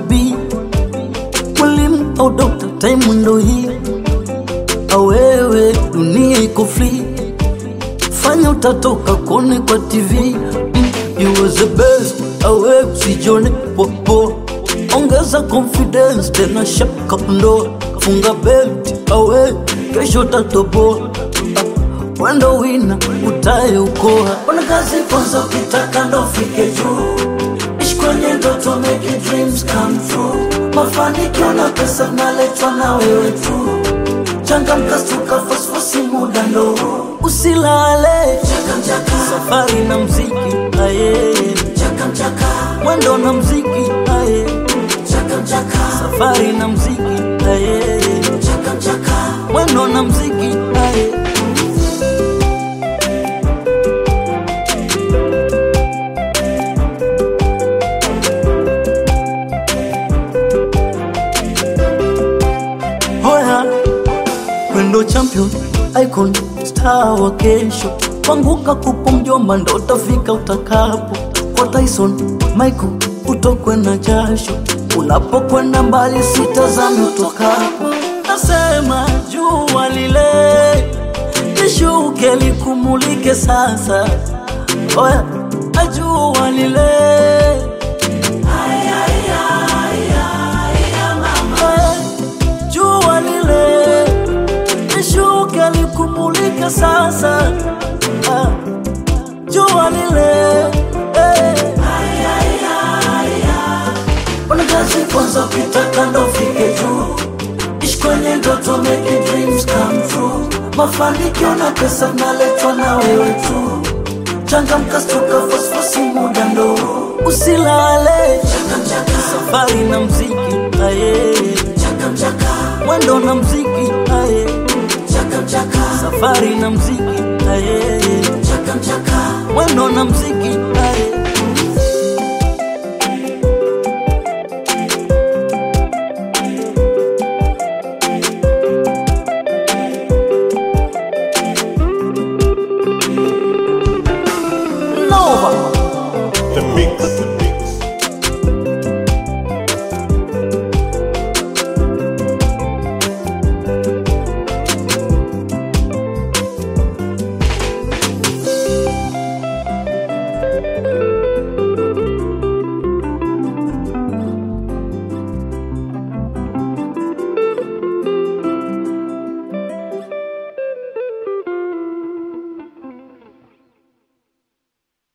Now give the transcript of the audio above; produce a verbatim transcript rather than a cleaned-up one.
be mwalimu au doctor, time ndo hii. Awewe dunia iko free, fanya utatoka kone kwa T V. mm, You was the best, awe usijone popo. Ongeza confidence tena shaka ndo funga belt, awe kesho tatoboa. Wendo wina utaye ukoa. Wana kazi kwanza ukitaka ndo fike juu. Ishi kwenye ndoto, make your dreams come true. Mafanikio na pesa naletwa na wewe tu. Changamka stuka fosfosi muda ndo. Usilale chaka mchaka, safari na mziki aye. Chaka mchaka, wendo na mziki aye. Chaka mchaka, safari na mziki aye. Chaka mchaka, wendo na mziki aye. Wendo champion, icon, star wa kesho. Panguka kupo mjomba ndo utafika utakapo. Kwa Tyson, Michael, utokwe na jasho. Unapokwenda mbali sitazame utokapo. Nasema jua lile lishuke likumulike sasa. Oya, jua lile kumulika sasa. ah, Jua lile eh. Wana kazi kwanza ukitaka ndo fike juu. Ishi kwenye ndoto, make your dreams come true. Mafanikio na pesa naletwa na wewe tu. Changamka stuka fosfosi muda ndo. Usilale chaka mchaka, safari na mziki aye. Chaka mchaka, wendo na mziki aye. Chaka mchaka, safari na mziki aye. Chaka mchaka, wendo na mziki aye.